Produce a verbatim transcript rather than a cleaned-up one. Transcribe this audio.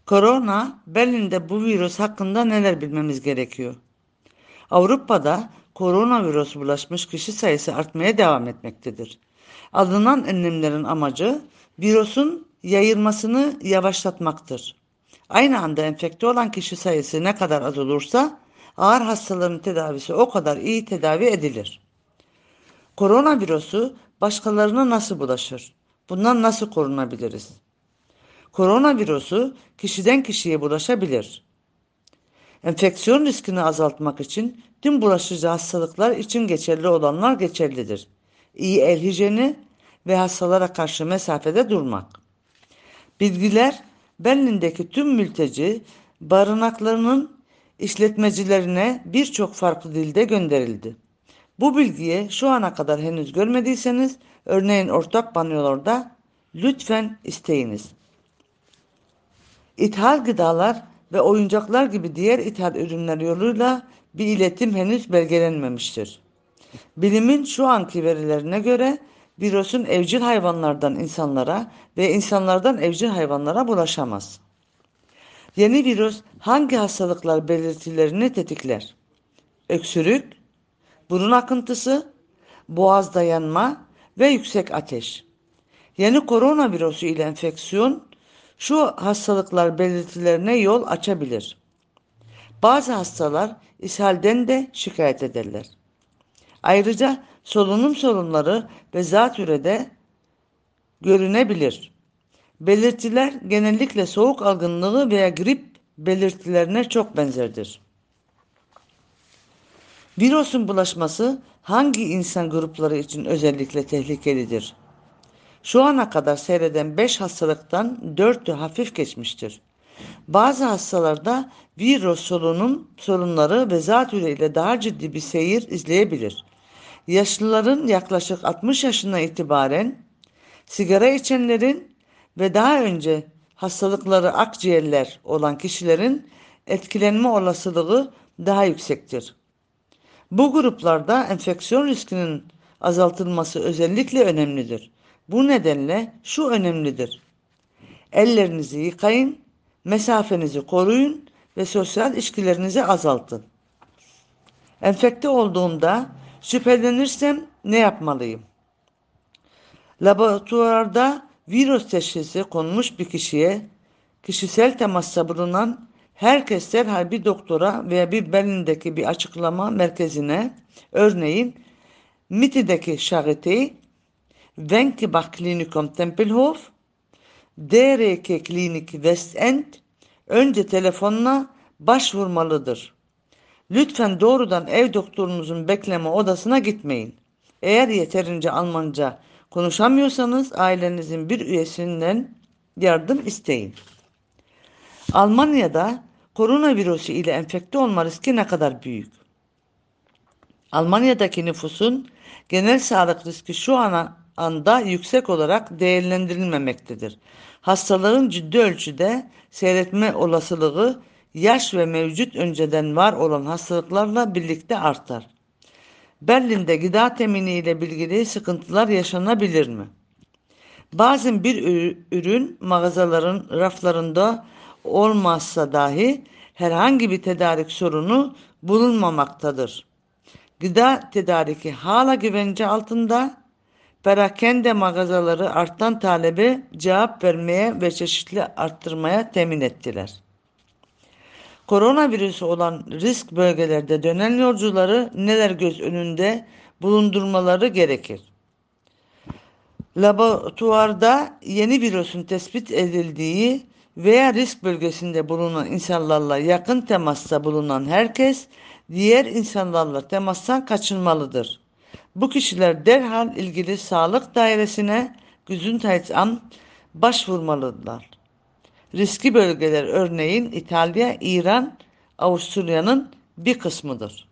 Korona, Berlin'de bu virüs hakkında neler bilmemiz gerekiyor? Avrupa'da koronavirüs bulaşmış kişi sayısı artmaya devam etmektedir. Alınan önlemlerin amacı virüsün yayılmasını yavaşlatmaktır. Aynı anda enfekte olan kişi sayısı ne kadar az olursa ağır hastaların tedavisi o kadar iyi tedavi edilir. Koronavirüsü başkalarına nasıl bulaşır? Bundan nasıl korunabiliriz? Koronavirüsü kişiden kişiye bulaşabilir. Enfeksiyon riskini azaltmak için tüm bulaşıcı hastalıklar için geçerli olanlar geçerlidir. İyi el hijyeni ve hastalara karşı mesafede durmak. Bilgiler Berlin'deki tüm mülteci barınaklarının işletmecilerine birçok farklı dilde gönderildi. Bu bilgiyi şu ana kadar henüz görmediyseniz, örneğin ortak banyolarda lütfen isteyiniz. İthal gıdalar ve oyuncaklar gibi diğer ithal ürünler yoluyla bir iletim henüz belgelenmemiştir. Bilimin şu anki verilerine göre virüsün evcil hayvanlardan insanlara ve insanlardan evcil hayvanlara bulaşamaz. Yeni virüs hangi hastalıklar belirtilerini tetikler? Öksürük, burun akıntısı, boğazda yanma ve yüksek ateş. Yeni koronavirüsü ile enfeksiyon şu hastalıklar belirtilerine yol açabilir. Bazı hastalar ishalden de şikayet ederler. Ayrıca solunum sorunları ve zatürrede görünebilir. Belirtiler genellikle soğuk algınlığı veya grip belirtilerine çok benzerdir. Virüsün bulaşması hangi insan grupları için özellikle tehlikelidir? Şu ana kadar seyreden beş hastalıktan dördü hafif geçmiştir. Bazı hastalarda virüs solunum sorunları ve zatürre ile daha ciddi bir seyir izleyebilir. Yaşlıların yaklaşık altmış yaşına itibaren, sigara içenlerin ve daha önce hastalıkları akciğerler olan kişilerin etkilenme olasılığı daha yüksektir. Bu gruplarda enfeksiyon riskinin azaltılması özellikle önemlidir. Bu nedenle şu önemlidir: ellerinizi yıkayın, mesafenizi koruyun ve sosyal ilişkilerinizi azaltın. Enfekte olduğumda şüphelenirsem ne yapmalıyım? Laboratuvarda virüs teşhisi konmuş bir kişiye kişisel temasta bulunan herkes derhal bir doktora veya bir Berlin'deki bir açıklama merkezine, örneğin M I T'deki Charité, Wenkebach Klinikum Tempelhof, D R K Klinik West End önce telefonla başvurmalıdır. Lütfen doğrudan ev doktorunuzun bekleme odasına gitmeyin. Eğer yeterince Almanca konuşamıyorsanız ailenizin bir üyesinden yardım isteyin. Almanya'da koronavirüsü ile enfekte olma riski ne kadar büyük? Almanya'daki nüfusun genel sağlık riski şu ana anda yüksek olarak değerlendirilmemektedir. Hastalığın ciddi ölçüde seyretme olasılığı yaş ve mevcut önceden var olan hastalıklarla birlikte artar. Berlin'de gıda temini ile ilgili sıkıntılar yaşanabilir mi? Bazen bir ürün mağazaların raflarında olmazsa dahi herhangi bir tedarik sorunu bulunmamaktadır. Gıda tedariki hala güvence altında. Perakende mağazaları artan talebe cevap vermeye ve çeşitli arttırmaya temin ettiler. Koronavirüsü olan risk bölgelerde dönen yolcuları neler göz önünde bulundurmaları gerekir? Laboratuvarda yeni virüsün tespit edildiği veya risk bölgesinde bulunan insanlarla yakın temasta bulunan herkes diğer insanlarla temastan kaçınmalıdır. Bu kişiler derhal ilgili sağlık dairesine Gesundheitsamt başvurmalıdırlar. Riskli bölgeler örneğin İtalya, İran, Avusturya'nın bir kısmıdır.